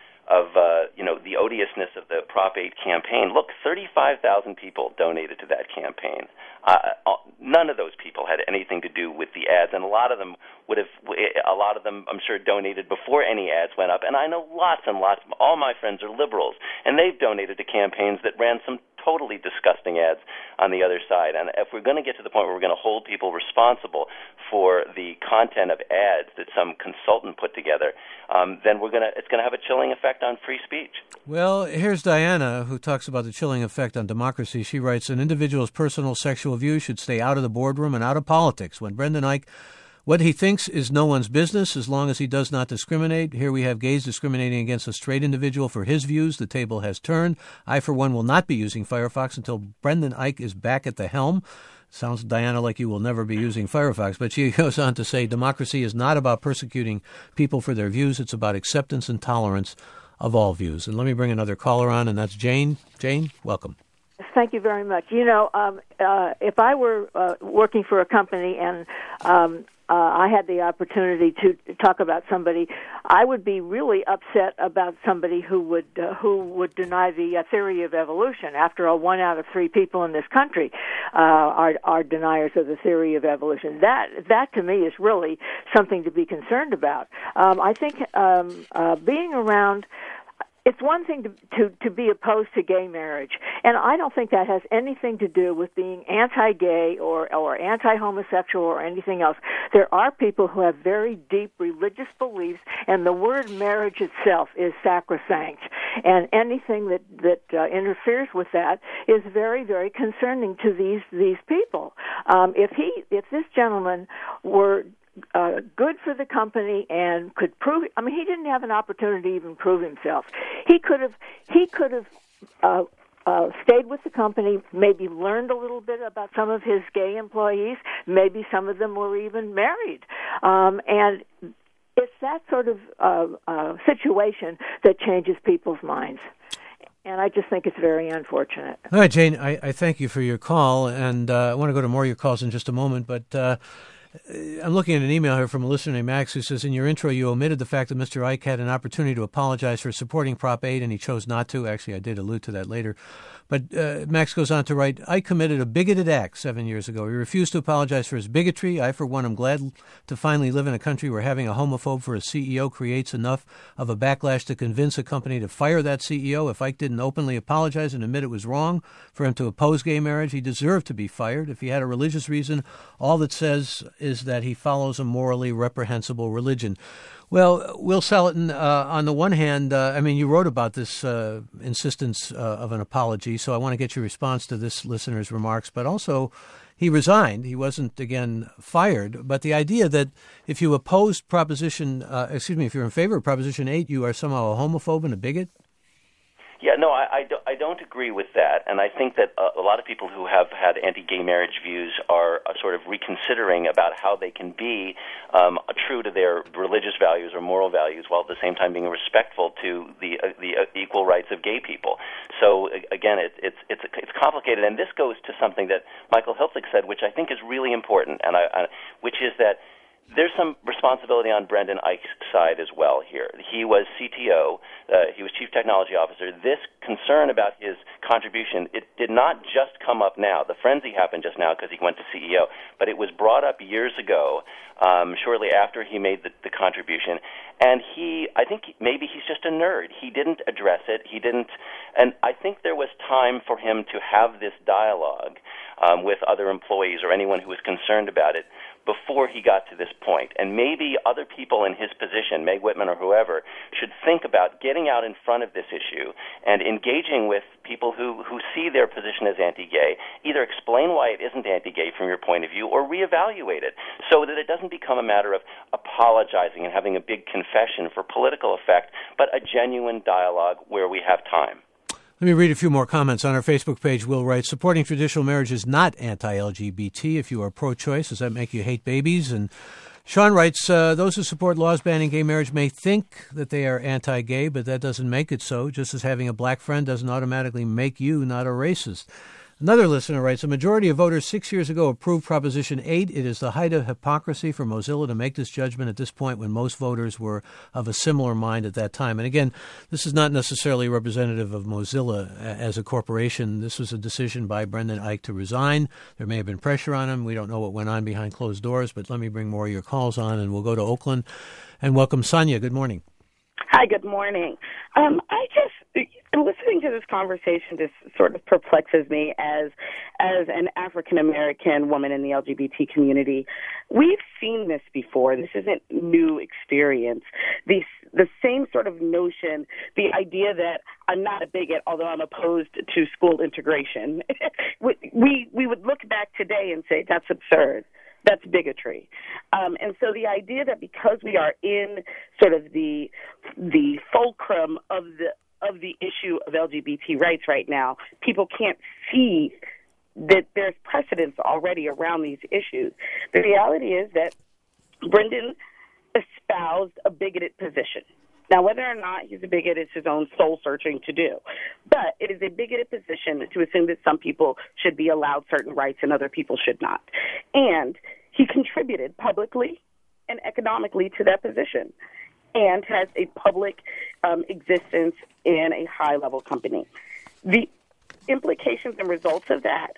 of uh, you know the odiousness of the Prop eight campaign. Look, thirty-five thousand people donated to that campaign. Uh, none of those people had anything to do with the ads, and a lot of them would have. A lot of them, I'm sure, donated before any ads went up. And I know lots and lots. All my friends are liberals, and they've donated to campaigns that ran some totally disgusting ads on the other side. And if we're going to get to the point where we're going to hold people responsible for the content of ads that some consultant put together, um, then we're going to it's going to have a chilling effect on free speech. Well, here's Diana, who talks about the chilling effect on democracy. She writes, an individual's personal sexual views should stay out of the boardroom and out of politics. When Brendan Eich, what he thinks is no one's business as long as he does not discriminate. Here we have gays discriminating against a straight individual for his views. The table has turned. I, for one, will not be using Firefox until Brendan Eich is back at the helm. Sounds, Diana, like you will never be using Firefox. But she goes on to say, democracy is not about persecuting people for their views. It's about acceptance and tolerance of all views. And let me bring another caller on, and that's Jane. Jane, welcome. Thank you very much. You know, um, uh, if I were uh, working for a company and um, uh, I had the opportunity to talk about somebody, I would be really upset about somebody who would uh, who would deny the uh, theory of evolution. After all, one out of three people in this country uh, are are deniers of the theory of evolution. That that to me is really something to be concerned about. Um, I think um, uh, being around. It's one thing to, to, to be opposed to gay marriage, and I don't think that has anything to do with being anti-gay or, or anti-homosexual or anything else. There are people who have very deep religious beliefs, and the word marriage itself is sacrosanct, and anything that, that uh, interferes with that is very, very concerning to these, these people. Um, if he, if this gentleman were Uh, good for the company and could prove. I mean, he didn't have an opportunity to even prove himself. He could have. He could have uh, uh, stayed with the company. Maybe learned a little bit about some of his gay employees. Maybe some of them were even married. Um, and it's that sort of uh, uh, situation that changes people's minds. And I just think it's very unfortunate. All right, Jane. I, I thank you for your call, and uh, I want to go to more of your calls in just a moment, but. Uh, I'm looking at an email here from a listener named Max who says, in your intro, you omitted the fact that Mister Eich had an opportunity to apologize for supporting Prop eight, and he chose not to. Actually, I did allude to that later. But uh, Max goes on to write, I committed a bigoted act seven years ago. He refused to apologize for his bigotry. I, for one, am glad to finally live in a country where having a homophobe for a C E O creates enough of a backlash to convince a company to fire that C E O. If Ike didn't openly apologize and admit it was wrong for him to oppose gay marriage, he deserved to be fired. If he had a religious reason, all that says is that he follows a morally reprehensible religion. Well, Will Salatin, uh, on the one hand, uh, I mean, you wrote about this uh, insistence uh, of an apology, so I want to get your response to this listener's remarks, but also he resigned. He wasn't, again, fired. But the idea that if you opposed Proposition, uh, excuse me, if you're in favor of Proposition eight, you are somehow a homophobe and a bigot? Yeah, no, I, I, don't, I don't agree with that, and I think that a, a lot of people who have had anti-gay marriage views are, are sort of reconsidering about how they can be um, true to their religious values or moral values while at the same time being respectful to the uh, the uh, equal rights of gay people. So again, it, it's it's it's complicated, and this goes to something that Michael Hiltzik said, which I think is really important, and I, I which is that there's some responsibility on Brendan Eich's side as well here. He was C T O. Uh, he was Chief Technology Officer. This concern about his contribution, it did not just come up now. The frenzy happened just now because he went to C E O, but it was brought up years ago, um, shortly after he made the, the contribution. And he, I think maybe he's just a nerd. He didn't address it. He didn't, and I think there was time for him to have this dialogue um, with other employees or anyone who was concerned about it before he got to this point. And maybe other people in his position, Meg Whitman or whoever, should think about getting out in front of this issue and engaging with people who, who see their position as anti-gay, either explain why it isn't anti-gay from your point of view or reevaluate it so that it doesn't become a matter of apologizing and having a big confession for political effect, but a genuine dialogue where we have time. Let me read a few more comments. On our Facebook page, Will writes, supporting traditional marriage is not anti-L G B T. If you are pro-choice, does that make you hate babies? And Sean writes, uh, those who support laws banning gay marriage may think that they are anti-gay, but that doesn't make it so, just as having a black friend doesn't automatically make you not a racist. Another listener writes, a majority of voters six years ago approved Proposition eight. It is the height of hypocrisy for Mozilla to make this judgment at this point when most voters were of a similar mind at that time. And again, this is not necessarily representative of Mozilla as a corporation. This was a decision by Brendan Eich to resign. There may have been pressure on him. We don't know what went on behind closed doors, but let me bring more of your calls on, and we'll go to Oakland and welcome Sonia. Good morning. Hi, good morning. Um, I just, listening to this conversation just sort of perplexes me as as an African-American woman in the L G B T community. We've seen this before. This isn't new experience. The, the same sort of notion, the idea that I'm not a bigot, although I'm opposed to school integration, we, we would look back today and say that's absurd. That's bigotry. Um, and so the idea that because we are in sort of the the fulcrum of the of the issue of L G B T rights right now, people can't see that there's precedence already around these issues. The reality is that Brendan espoused a bigoted position. Now, whether or not he's a bigot is his own soul-searching to do. But it is a bigoted position to assume that some people should be allowed certain rights and other people should not. And he contributed publicly and economically to that position and has a public um, existence in a high-level company. The implications and results of that,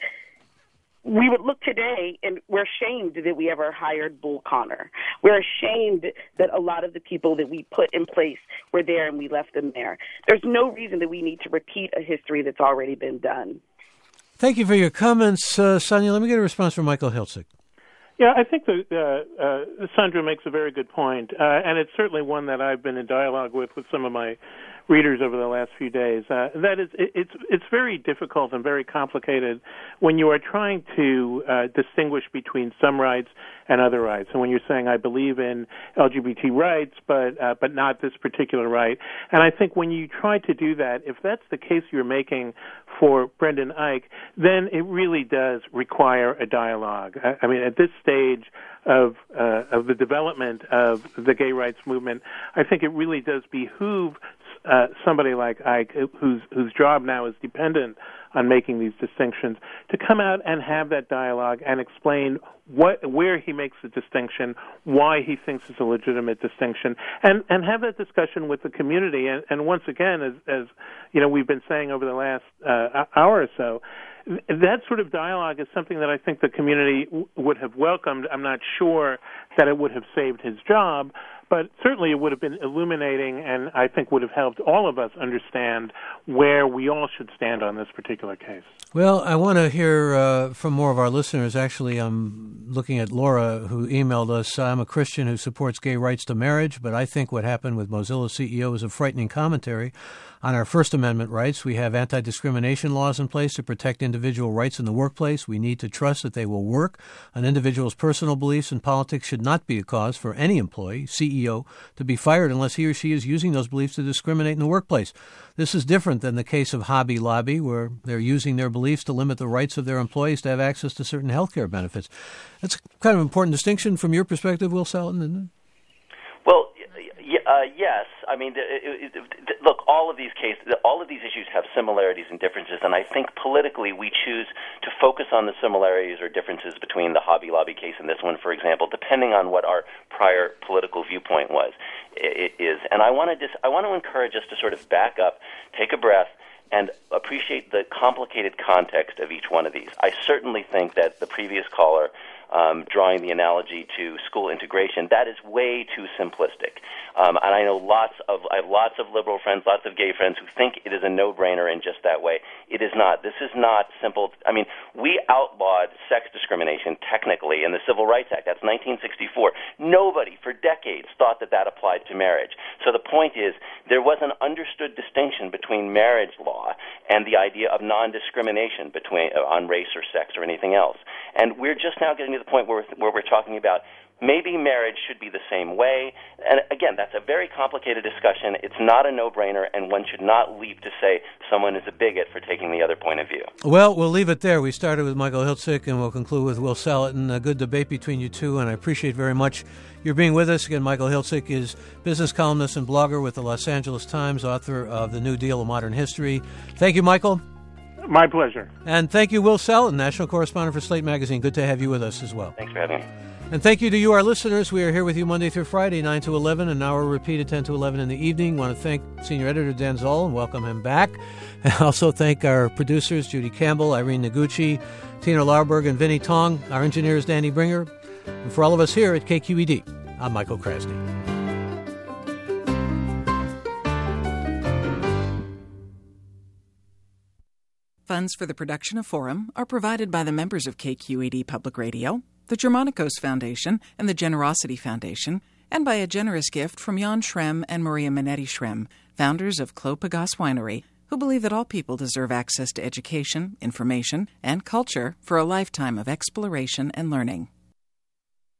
we would look today and we're ashamed that we ever hired Bull Connor. We're ashamed that a lot of the people that we put in place were there and we left them there. There's no reason that we need to repeat a history that's already been done. Thank you for your comments, uh, Sonia. Let me get a response from Michael Hiltzik. Yeah, I think that uh, uh, Sandra makes a very good point, uh, and it's certainly one that I've been in dialogue with with some of my readers over the last few days. Uh, that is, it, it's it's very difficult and very complicated when you are trying to uh, distinguish between some rights and other rights. And when you're saying, I believe in L G B T rights, but uh, but not this particular right. And I think when you try to do that, if that's the case you're making for Brendan Eich, then it really does require a dialogue. I, I mean, at this stage of uh, of the development of the gay rights movement, I think it really does behoove uh, somebody like Ike, whose whose job now is dependent on making these distinctions, to come out and have that dialogue and explain what, where he makes the distinction, why he thinks it's a legitimate distinction, and, and have that discussion with the community. And, and once again, as, as you know, we've been saying over the last uh, hour or so, that sort of dialogue is something that I think the community w- would have welcomed. I'm not sure that it would have saved his job, but certainly it would have been illuminating, and I think would have helped all of us understand where we all should stand on this particular case. Well, I want to hear uh, from more of our listeners. Actually, I'm looking at Laura, who emailed us. I'm a Christian who supports gay rights to marriage, but I think what happened with Mozilla's C E O is a frightening commentary on our First Amendment rights. We have anti-discrimination laws in place to protect individual rights in the workplace. We need to trust that they will work. An individual's personal beliefs in politics should not be a cause for any employee, C E O, to be fired unless he or she is using those beliefs to discriminate in the workplace. This is different than the case of Hobby Lobby, where they're using their beliefs to limit the rights of their employees to have access to certain health care benefits. That's kind of an important distinction from your perspective, Will Saletan, isn't it? Well, y- uh, yes. I mean, it, it, it, look, all of these cases, all of these issues have similarities and differences, and I think politically we choose to focus on the similarities or differences between the Hobby Lobby case and this one, for example, depending on what our prior political viewpoint was. It is, and I want to just, I want to encourage us to sort of back up, take a breath, and appreciate the complicated context of each one of these. I certainly think that the previous caller, um, drawing the analogy to school integration, that is way too simplistic. Um, and I know lots of, I have lots of liberal friends, lots of gay friends who think it is a no-brainer in just that way. It is not. This is not simple. I mean, we outlawed sex discrimination technically in the Civil Rights Act. That's nineteen sixty-four. Nobody for decades thought that that applied to marriage. So the point is, there was an understood distinction between marriage law and the idea of non-discrimination between uh, on race or sex or anything else. And we're just now getting to the point where, where we're talking about maybe marriage should be the same way. And again, that's a very complicated discussion. It's not a no-brainer, and one should not leap to say someone is a bigot for taking the other point of view. Well, we'll leave it there. We started with Michael Hiltzik, and we'll conclude with Will Saletan. A good debate between you two, and I appreciate very much your being with us. Again, Michael Hiltzik is business columnist and blogger with the Los Angeles Times, author of The New Deal of Modern History. Thank you, Michael. My pleasure. And thank you, Will Saletan, national correspondent for Slate Magazine. Good to have you with us as well. Thanks for having me. And thank you to you, our listeners. We are here with you Monday through Friday, nine to eleven, and now we're repeated ten to eleven in the evening. I want to thank Senior Editor Dan Zoll and welcome him back. And also thank our producers, Judy Campbell, Irene Noguchi, Tina Larberg, and Vinnie Tong. Our engineer is Danny Bringer. And for all of us here at K Q E D, I'm Michael Krasny. Funds for the production of Forum are provided by the members of K Q E D Public Radio, the Germanicos Foundation, and the Generosity Foundation, and by a generous gift from Jan Schrem and Maria Minetti Schrem, founders of Clos Pegase Winery, who believe that all people deserve access to education, information, and culture for a lifetime of exploration and learning.